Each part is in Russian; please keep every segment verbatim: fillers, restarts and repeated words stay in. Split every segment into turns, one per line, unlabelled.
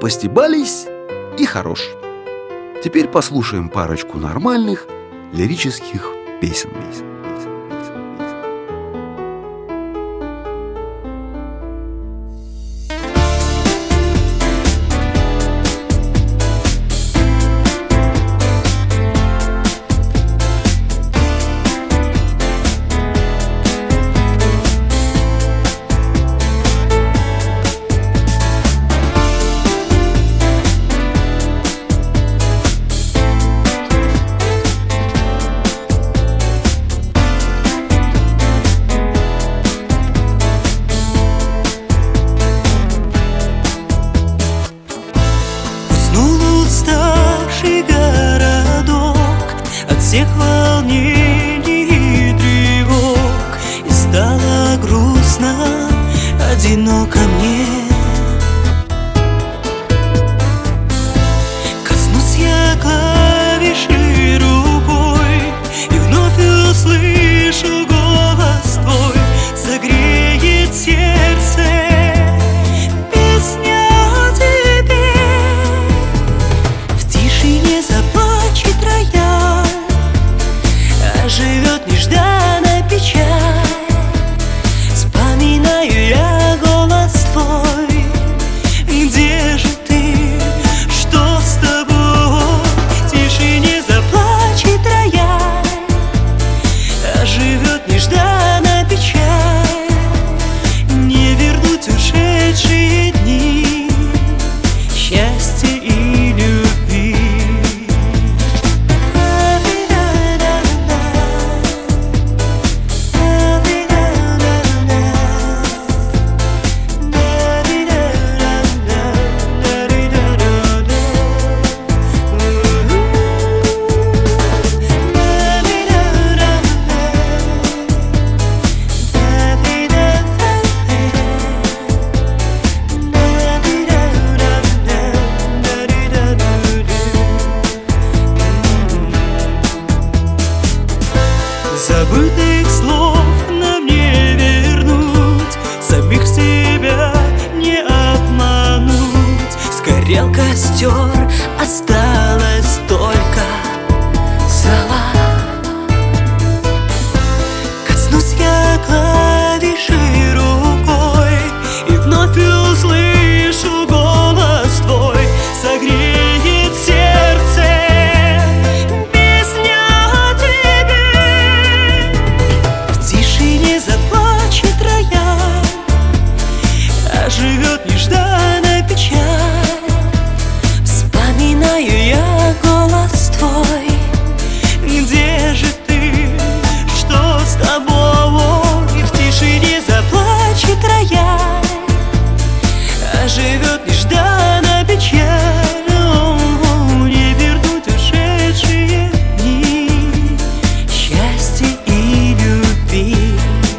постебались и хорош. Теперь послушаем парочку нормальных лирических песен.
Всех волнений и тревог, и стало грустно, одиноко мне. Коснусь я клавиши рукой, и вновь услышу голос твой, согреет сердце песня о тебе. В тишине заплачет рояль, живет нежданная печаль. Вспоминаю я голос твой. Где же ты? Что с тобой? В тишине заплачет рояль, живет нежданная печаль. Не вернуть ушедшие дни счастья и любви. Забытых слов нам не вернуть, самих себя не обмануть. Сгорел костер, осталось только зола. Коснусь я клавиши рукой, и вновь услышу голос твой, согреет сердце. Живет нежданная печаль. Вспоминаю я голос твой. Где же ты? Что с тобой? И в тишине заплачет рояль, живет нежданная печаль. О, не вернуть ушедшие дни счастья и любви.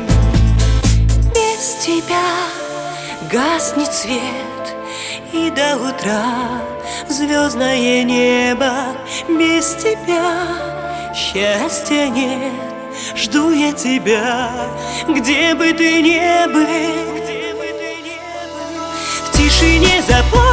Без тебя гаснет свет, и до утра звездное небо. Без тебя счастья нет. Жду я тебя, где бы ты ни был. В тишине заплачет